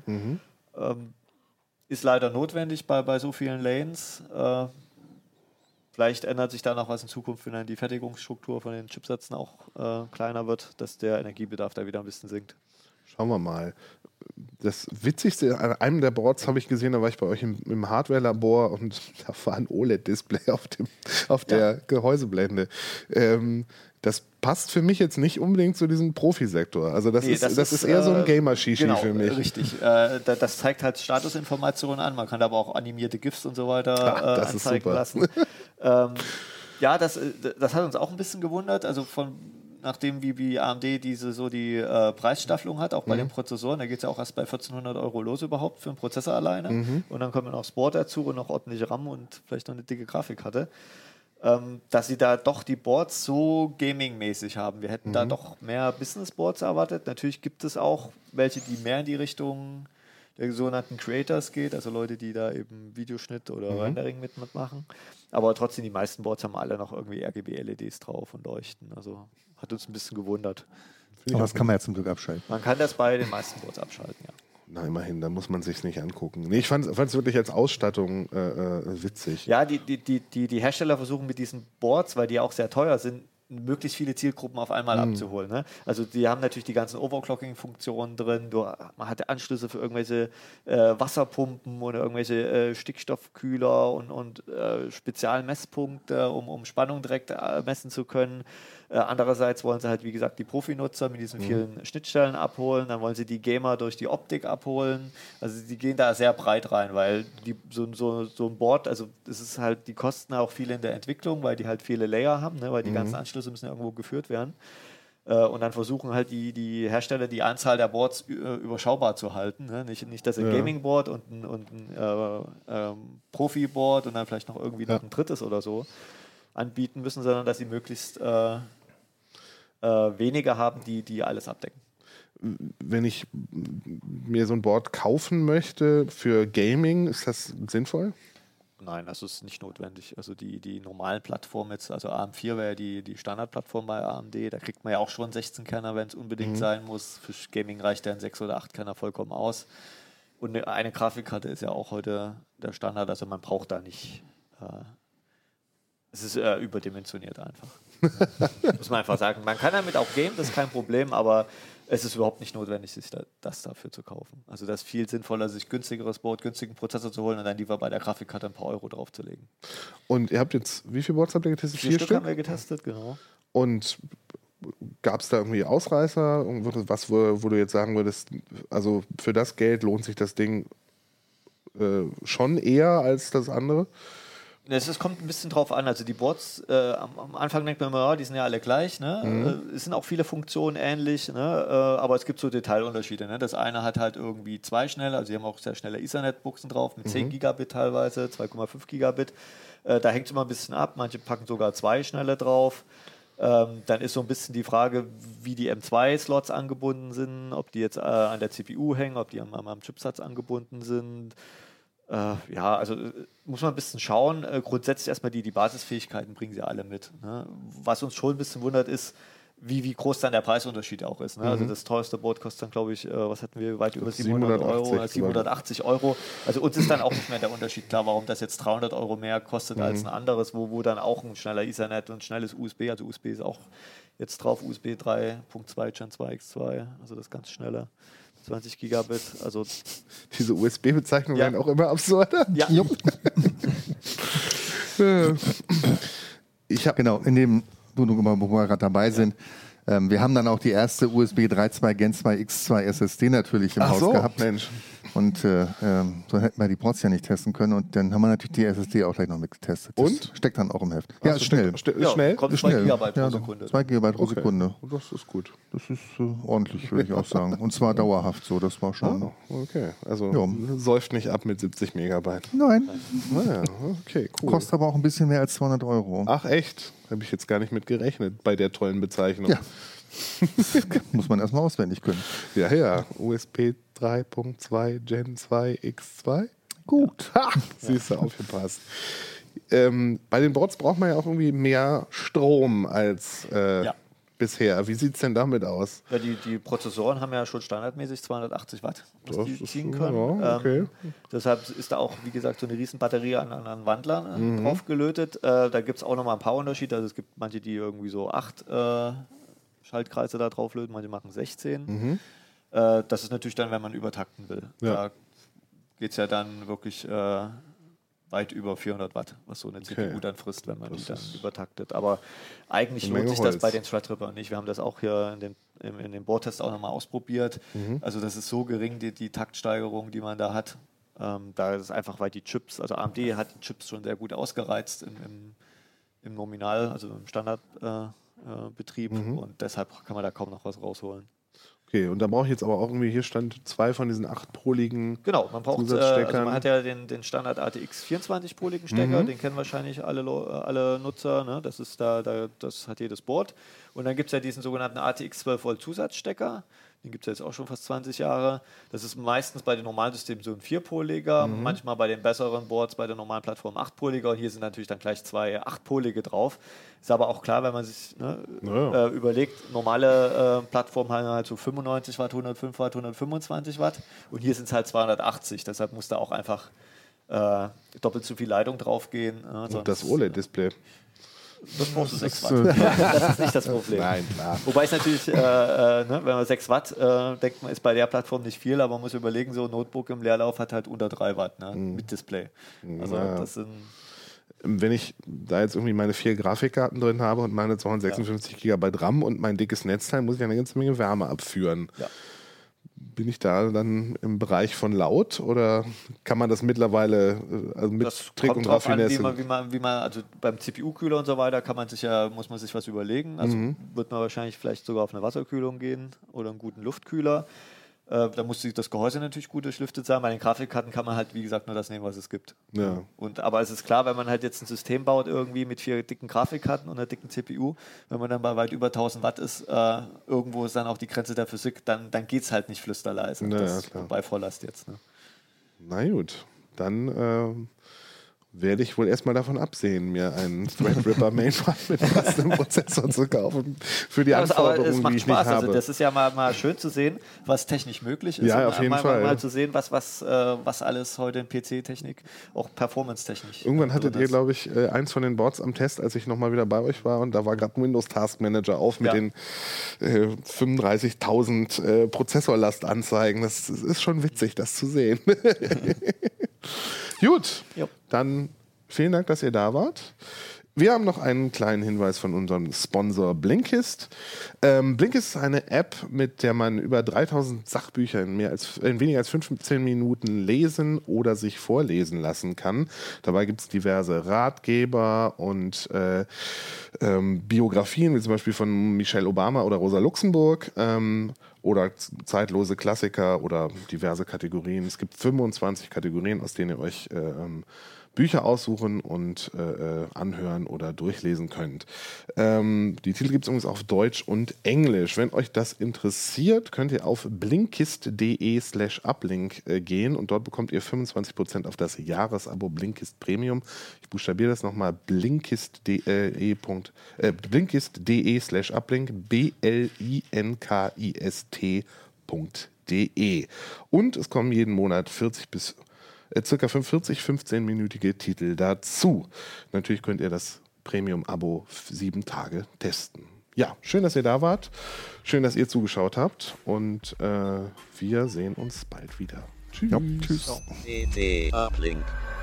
Ist leider notwendig bei so vielen Lanes. Vielleicht ändert sich da noch was in Zukunft, wenn dann die Fertigungsstruktur von den Chipsätzen auch kleiner wird, dass der Energiebedarf da wieder ein bisschen sinkt. Schauen wir mal. Das Witzigste, an einem der Boards habe ich gesehen, da war ich bei euch im Hardware-Labor und da war ein OLED-Display auf der Gehäuseblende. Das passt für mich jetzt nicht unbedingt zu diesem Profisektor. Also das ist eher so ein Gamer-Shishi für mich. Richtig. Das zeigt halt Statusinformationen an. Man kann aber auch animierte GIFs und so weiter anzeigen lassen. Das hat uns auch ein bisschen gewundert. Also nachdem wie AMD die Preisstaffelung hat, auch bei den Prozessoren, da geht es ja auch erst bei 1.400 € los überhaupt für einen Prozessor alleine. Und dann kommt noch das Board dazu und noch ordentliche RAM und vielleicht noch eine dicke Grafikkarte. Dass sie da doch die Boards so gaming-mäßig haben. Wir hätten da doch mehr Business-Boards erwartet. Natürlich gibt es auch welche, die mehr in die Richtung der sogenannten Creators geht, also Leute, die da eben Videoschnitt oder Rendering mitmachen. Aber trotzdem, die meisten Boards haben alle noch irgendwie RGB-LEDs drauf und leuchten. Also hat uns ein bisschen gewundert. Aber das kann man ja zum Glück abschalten. Man kann das bei den meisten Boards abschalten, ja. Na, immerhin, da muss man sich nicht angucken. Nee, ich fand es wirklich als Ausstattung witzig. Ja, die Hersteller versuchen mit diesen Boards, weil die auch sehr teuer sind, möglichst viele Zielgruppen auf einmal abzuholen. Ne? Also die haben natürlich die ganzen Overclocking-Funktionen drin, man hat Anschlüsse für irgendwelche Wasserpumpen oder irgendwelche Stickstoffkühler und Spezialmesspunkte, um Spannung direkt messen zu können. Andererseits wollen sie halt, wie gesagt, die Profinutzer mit diesen vielen Schnittstellen abholen, dann wollen sie die Gamer durch die Optik abholen. Also die gehen da sehr breit rein, weil so ein Board, also das ist halt, die kosten auch viel in der Entwicklung, weil die halt viele Layer haben, ne, weil die ganzen Anschlüsse müssen ja irgendwo geführt werden. Und dann versuchen halt die Hersteller die Anzahl der Boards überschaubar zu halten. Ne? Nicht das ein Gaming-Board und ein Profi-Board und dann vielleicht noch irgendwie noch ein drittes oder so anbieten müssen, sondern dass sie möglichst weniger haben, die alles abdecken. Wenn ich mir so ein Board kaufen möchte für Gaming, ist das sinnvoll? Nein, das ist nicht notwendig. Also die normalen Plattformen jetzt, also AM4 wäre ja die Standardplattform bei AMD, da kriegt man ja auch schon 16-Kerner, wenn es unbedingt sein muss. Für Gaming reicht ja ein 6 oder 8-Kerner vollkommen aus. Und eine Grafikkarte ist ja auch heute der Standard, also man braucht da nicht... Es ist überdimensioniert einfach. Muss man einfach sagen. Man kann damit auch gamen, das ist kein Problem, aber es ist überhaupt nicht notwendig, sich das dafür zu kaufen. Also das ist viel sinnvoller, sich günstigeres Board, günstigen Prozessor zu holen und dann lieber bei der Grafikkarte ein paar Euro draufzulegen. Und ihr habt jetzt, wie viele Boards habt ihr getestet? 4 Stück haben wir getestet, genau. Und gab es da irgendwie Ausreißer? Was, wo du jetzt sagen würdest, also für das Geld lohnt sich das Ding schon eher als das andere? Es kommt ein bisschen drauf an. Also die Boards, am Anfang denkt man immer, ja, die sind ja alle gleich. Ne? Es sind auch viele Funktionen ähnlich, ne? Aber es gibt so Detailunterschiede. Ne? Das eine hat halt irgendwie 2 schnelle, also die haben auch sehr schnelle Ethernet-Buchsen drauf, mit 10 Gigabit teilweise, 2,5 Gigabit. Da hängt es immer ein bisschen ab. Manche packen sogar 2 schnelle drauf. Dann ist so ein bisschen die Frage, wie die M2-Slots angebunden sind, ob die jetzt an der CPU hängen, ob die am Chipsatz angebunden sind. Ja, also muss man ein bisschen schauen. Grundsätzlich erstmal die Basisfähigkeiten bringen sie alle mit. Ne? Was uns schon ein bisschen wundert ist, wie groß dann der Preisunterschied auch ist. Ne? Also das teuerste Board kostet dann, glaube ich, was hatten wir, weit über 700 Euro, 780 Euro. Also uns ist dann auch nicht mehr der Unterschied klar, warum das jetzt 300 Euro mehr kostet als ein anderes, wo dann auch ein schneller Ethernet und schnelles USB, also USB ist auch jetzt drauf, USB 3.2 Gen 2 X2, also das ganz schnelle. 20 Gigabit, also... Diese USB-Bezeichnungen werden auch immer absurder. Ja. Genau, in dem, wo wir gerade dabei sind, wir haben dann auch die erste USB 3.2 Gen 2 X2 SSD natürlich im Haus gehabt. Mensch. Und so hätten wir die Ports ja nicht testen können. Und dann haben wir natürlich die SSD auch gleich noch mitgetestet. Das und? Steckt dann auch im Heft. Ja, ist schnell. Schnell? Kommt 2 Gigabyte pro Sekunde. 2 Gigabyte pro Sekunde. Das ist gut. Das ist ordentlich, würde ich auch sagen. Und zwar dauerhaft so. Das war schon... Okay, also säuft nicht ab mit 70 Megabyte. Nein. Naja, okay, cool. Kostet aber auch ein bisschen mehr als 200 Euro. Ach echt? Habe ich jetzt gar nicht mit gerechnet bei der tollen Bezeichnung. Ja. Muss man erstmal auswendig können. Ja. USB 3.2 Gen 2 X2. Gut. Ha! Siehst du, aufgepasst. Bei den Boards braucht man ja auch irgendwie mehr Strom als bisher. Wie sieht es denn damit aus? Ja, die Prozessoren haben ja schon standardmäßig 280 Watt, was die ziehen können. Ja, okay. Deshalb ist da auch, wie gesagt, so eine riesen Batterie an Wandlern drauf gelötet. Da gibt es auch nochmal ein paar Unterschiede. Also es gibt manche, die irgendwie so 8 Schaltkreise da drauf löten, manche machen 16. Das ist natürlich dann, wenn man übertakten will. Ja. Da geht es ja dann wirklich weit über 400 Watt, was so eine CPU dann frisst, wenn man die dann übertaktet. Aber eigentlich lohnt sich das bei den Threadrippern nicht. Wir haben das auch hier in dem Boardtest auch nochmal ausprobiert. Also das ist so gering, die Taktsteigerung, die man da hat. Da ist einfach, weil die Chips, also AMD hat die Chips schon sehr gut ausgereizt im Nominal, also im Standardbetrieb und deshalb kann man da kaum noch was rausholen. Okay, und da brauche ich jetzt aber auch irgendwie, hier stand 2 von diesen 8-poligen Genau, man braucht, also man hat ja den Standard ATX 24-poligen Stecker, den kennen wahrscheinlich alle Nutzer, ne? Das hat jedes Board. Und dann gibt es ja diesen sogenannten ATX 12 Volt Zusatzstecker, Den gibt es jetzt auch schon fast 20 Jahre. Das ist meistens bei den normalen Systemen so ein 4-Poliger, manchmal bei den besseren Boards bei der normalen Plattform 8-Poliger. Und hier sind natürlich dann gleich 2 8-Polige drauf. Ist aber auch klar, wenn man sich überlegt, normale Plattformen haben halt so 95 Watt, 105 Watt, 125 Watt. Und hier sind es halt 280. Deshalb muss da auch einfach doppelt so viel Leitung drauf gehen. Und das OLED-Display. Das brauchst du 6 Watt. Das ist nicht das Problem. Nein, klar. Wobei es natürlich, wenn man 6 Watt denkt, man ist bei der Plattform nicht viel, aber man muss überlegen, so ein Notebook im Leerlauf hat halt unter 3 Watt mit Display. Also das sind... Wenn ich da jetzt irgendwie meine 4 Grafikkarten drin habe und meine 256 GB RAM und mein dickes Netzteil, muss ich eine ganze Menge Wärme abführen. Ja. Bin ich da dann im Bereich von laut oder kann man das mittlerweile mit das Trick kommt und drauf Raffinesse? An, wie man, also beim CPU-Kühler und so weiter muss man sich was überlegen. Also wird man wahrscheinlich vielleicht sogar auf eine Wasserkühlung gehen oder einen guten Luftkühler. Da muss das Gehäuse natürlich gut durchlüftet sein. Bei den Grafikkarten kann man halt, wie gesagt, nur das nehmen, was es gibt. Ja. Aber es ist klar, wenn man halt jetzt ein System baut irgendwie mit 4 dicken Grafikkarten und einer dicken CPU, wenn man dann bei weit über 1000 Watt ist, irgendwo ist dann auch die Grenze der Physik, dann geht es halt nicht flüsterleise. Klar. Bei Volllast jetzt. Ne? Na gut, dann werde ich wohl erstmal davon absehen, mir einen Threadripper Mainframe mit passendem Prozessor zu kaufen für die Anforderungen, aber es macht die ich Spaß. nicht habe. Also das ist ja mal schön zu sehen, was technisch möglich ist. Ja, auf jeden Fall. Mal zu sehen, was alles heute in PC-Technik, auch Performance-technisch. Irgendwann hattet ihr, glaube ich, eins von den Boards am Test, als ich nochmal wieder bei euch war und da war gerade ein Windows Task Manager auf mit den 35.000 Prozessorlastanzeigen. Das ist schon witzig, das zu sehen. Gut, dann vielen Dank, dass ihr da wart. Wir haben noch einen kleinen Hinweis von unserem Sponsor Blinkist. Blinkist ist eine App, mit der man über 3000 Sachbücher in weniger als 15 Minuten lesen oder sich vorlesen lassen kann. Dabei gibt es diverse Ratgeber und Biografien, wie zum Beispiel von Michelle Obama oder Rosa Luxemburg. Oder zeitlose Klassiker oder diverse Kategorien. Es gibt 25 Kategorien, aus denen ihr euch Bücher aussuchen und anhören oder durchlesen könnt. Die Titel gibt es übrigens auf Deutsch und Englisch. Wenn euch das interessiert, könnt ihr auf blinkist.de/uplink gehen und dort bekommt ihr 25% auf das Jahresabo Blinkist Premium. Ich buchstabiere das nochmal, blinkist.de/uplink, blinkist.de. Und es kommen jeden Monat circa 15-minütige Titel dazu. Natürlich könnt ihr das Premium-Abo 7 Tage testen. Ja, schön, dass ihr da wart. Schön, dass ihr zugeschaut habt. Und wir sehen uns bald wieder. Tschüss. Ja, tschüss. Uplink.